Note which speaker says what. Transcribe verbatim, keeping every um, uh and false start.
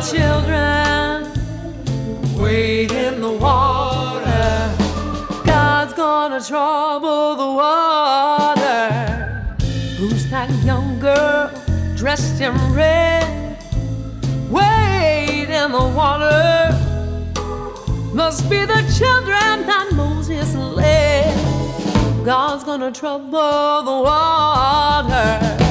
Speaker 1: children wade in the water. God's gonna trouble the water. Who's that young girl dressed in red? Wade in the water. Must be the children that Moses led. God's gonna trouble the water.